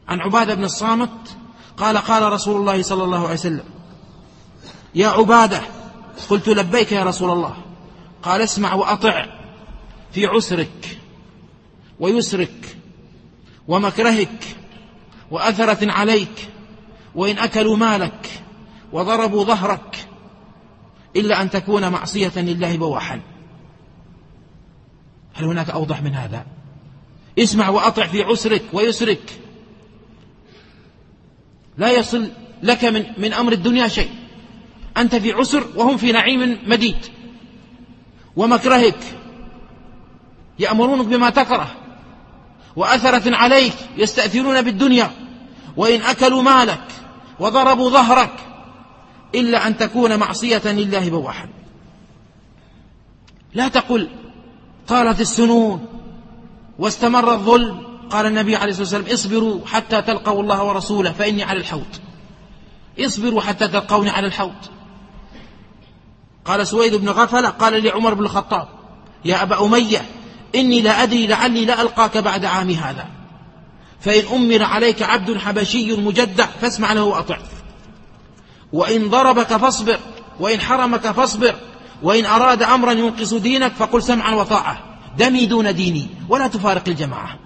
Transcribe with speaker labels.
Speaker 1: عن عبادة بن الصامت قال قال رسول الله صلى الله عليه وسلم: يا عبادة. قلت: لبيك يا رسول الله. قال: اسمع وأطع في عسرك ويسرك ومكرهك وأثرة عليك، وإن أكلوا مالك وضربوا ظهرك، إلا أن تكون معصية لله بواحا. هل هناك أوضح من هذا؟ اسمع وأطع في عسرك ويسرك، لا يصل لك من أمر الدنيا شيء، أنت في عسر وهم في نعيم مديد. ومكرهك، يأمرونك بما تكره، وأثرة عليك، يستأثرون بالدنيا، وإن أكلوا مالك وضربوا ظهرك، إلا أن تكون معصية لله بواحا. لا تقل طالت السنون واستمر الظلم. قال النبي عليه الصلاة والسلام: اصبروا حتى تلقوا الله ورسوله فإني على الحوض. اصبروا حتى تلقوني على الحوض. قال سويد بن غفلة قال لعمر بن الخطاب: يا أبا أمية، إني لا أدري لعلي لا ألقاك بعد عامي هذا، فإن أمر عليك عبد حبشي مجدع فاسمع له وأطع، وإن ضربك فاصبر، وإن حرمك فاصبر، وإن أراد أمرا ينقص دينك فقل سمعا وطاعة، دمي دون ديني ولا تفارق الجماعة.